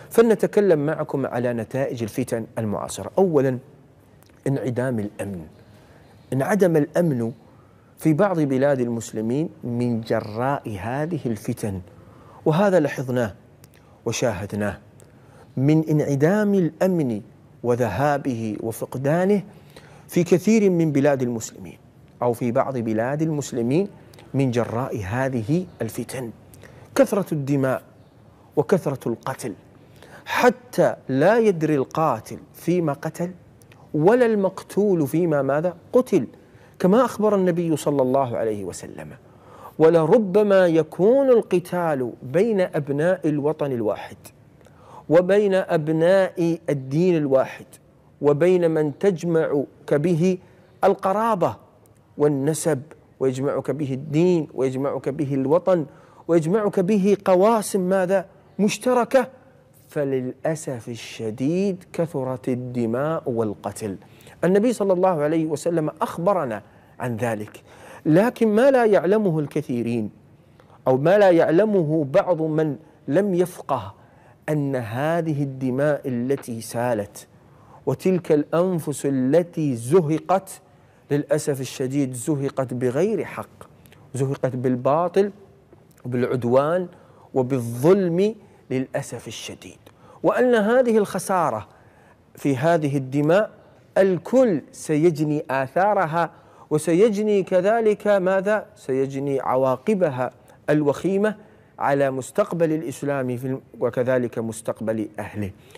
فلنتكلم معكم على نتائج الفتن المعاصرة. أولا، انعدام الأمن. انعدم الأمن في بعض بلاد المسلمين من جراء هذه الفتن، وهذا لاحظناه وشاهدناه من انعدام الأمن وذهابه وفقدانه في كثير من بلاد المسلمين أو في بعض بلاد المسلمين من جراء هذه الفتن. كثرة الدماء وكثرة القتل، حتى لا يدري القاتل فيما قتل ولا المقتول فيما ماذا قتل، كما أخبر النبي صلى الله عليه وسلم: ولربما يكون القتال بين أبناء الوطن الواحد وبين أبناء الدين الواحد وبين من تجمعك به القرابة والنسب، ويجمعك به الدين، ويجمعك به الوطن، ويجمعك به قواسم ماذا مشتركة. فللأسف الشديد كثرت الدماء والقتل. النبي صلى الله عليه وسلم أخبرنا عن ذلك، لكن ما لا يعلمه الكثيرين أو ما لا يعلمه بعض من لم يفقه أن هذه الدماء التي سالت وتلك الأنفس التي زهقت للأسف الشديد زهقت بغير حق، زهقت بالباطل وبالعدوان وبالظلم للأسف الشديد، وأن هذه الخسارة في هذه الدماء الكل سيجني آثارها، وسيجني كذلك ماذا؟ سيجني عواقبها الوخيمة على مستقبل الإسلام وكذلك مستقبل أهله.